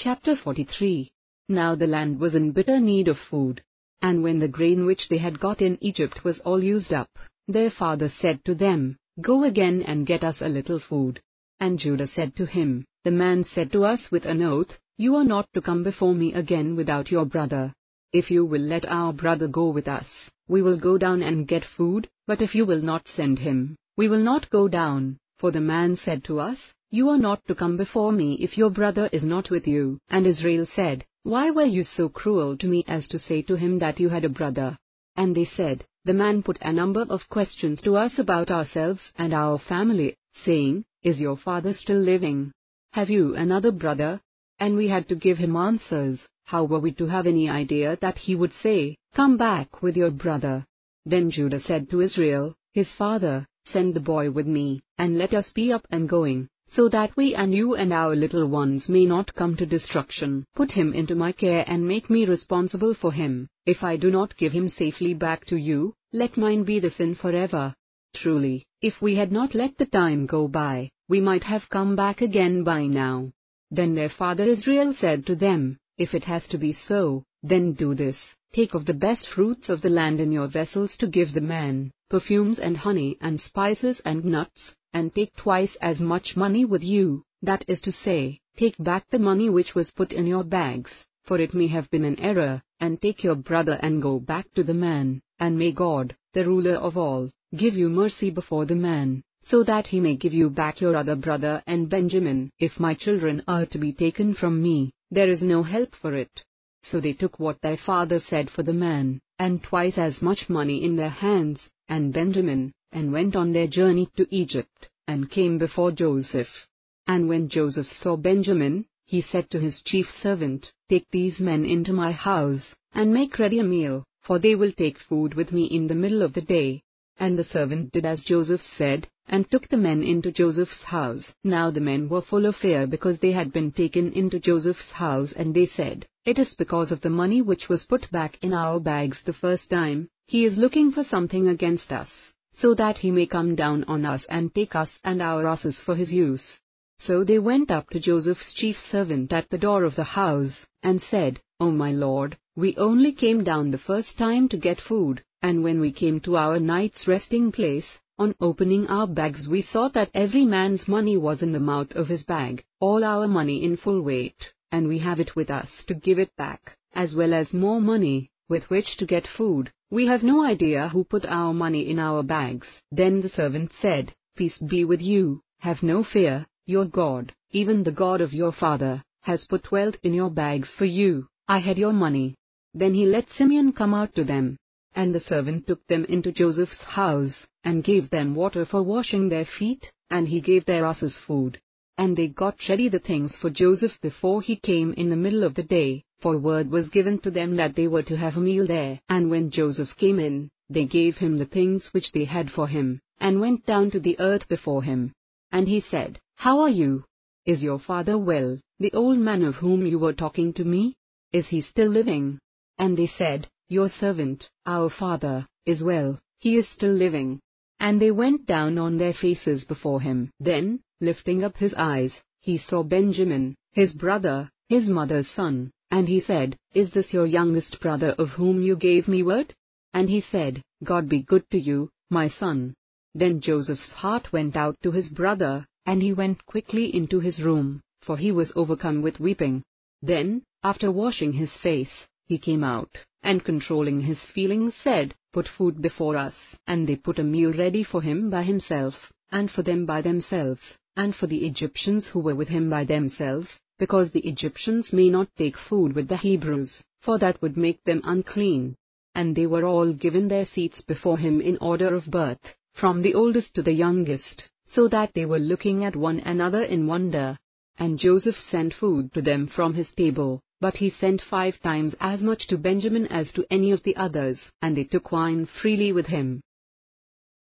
Chapter 43. Now the land was in bitter need of food. And when the grain which they had got in Egypt was all used up, their father said to them, Go again and get us a little food. And Judah said to him, The man said to us with an oath, You are not to come before me again without your brother. If you will let our brother go with us, we will go down and get food, but if you will not send him, we will not go down. For the man said to us, You are not to come before me if your brother is not with you. And Israel said, Why were you so cruel to me as to say to him that you had a brother? And they said, The man put a number of questions to us about ourselves and our family, saying, Is your father still living? Have you another brother? And we had to give him answers. How were we to have any idea that he would say, Come back with your brother? Then Judah said to Israel, his father, Send the boy with me, and let us be up and going, so that we and you and our little ones may not come to destruction. Put him into my care and make me responsible for him. If I do not give him safely back to you, let mine be the sin forever. Truly, if we had not let the time go by, we might have come back again by now. Then their father Israel said to them, If it has to be so, then do this. Take of the best fruits of the land in your vessels to give the man, perfumes and honey and spices and nuts, and take twice as much money with you, that is to say, take back the money which was put in your bags, for it may have been an error, and take your brother and go back to the man, and may God, the ruler of all, give you mercy before the man, so that he may give you back your other brother and Benjamin. If my children are to be taken from me, there is no help for it. So they took what their father said for the man, and twice as much money in their hands, and Benjamin, and went on their journey to Egypt, and came before Joseph. And when Joseph saw Benjamin, he said to his chief servant, Take these men into my house, and make ready a meal, for they will take food with me in the middle of the day. And the servant did as Joseph said, and took the men into Joseph's house. Now the men were full of fear because they had been taken into Joseph's house, and they said, It is because of the money which was put back in our bags the first time. He is looking for something against us, so that he may come down on us and take us and our asses for his use. So they went up to Joseph's chief servant at the door of the house, and said, O my lord, we only came down the first time to get food, and when we came to our night's resting place, on opening our bags we saw that every man's money was in the mouth of his bag, all our money in full weight, and we have it with us to give it back, as well as more money, with which to get food. We have no idea who put our money in our bags. Then the servant said, Peace be with you, have no fear, your God, even the God of your father, has put wealth in your bags for you. I had your money. Then he let Simeon come out to them. And the servant took them into Joseph's house, and gave them water for washing their feet, and he gave their asses food. And they got ready the things for Joseph before he came in the middle of the day, for word was given to them that they were to have a meal there. And when Joseph came in, they gave him the things which they had for him, and went down to the earth before him. And he said, How are you? Is your father well, the old man of whom you were talking to me? Is he still living? And they said, Your servant, our father, is well, he is still living. And they went down on their faces before him. Then, lifting up his eyes, he saw Benjamin, his brother, his mother's son, and he said, Is this your youngest brother of whom you gave me word? And he said, God be good to you, my son. Then Joseph's heart went out to his brother, and he went quickly into his room, for he was overcome with weeping. Then, after washing his face, he came out, and controlling his feelings said, Put food before us. And they put a meal ready for him by himself, and for them by themselves, and for the Egyptians who were with him by themselves, because the Egyptians may not take food with the Hebrews, for that would make them unclean. And they were all given their seats before him in order of birth, from the oldest to the youngest, so that they were looking at one another in wonder. And Joseph sent food to them from his table, but he sent 5 times as much to Benjamin as to any of the others, and they took wine freely with him.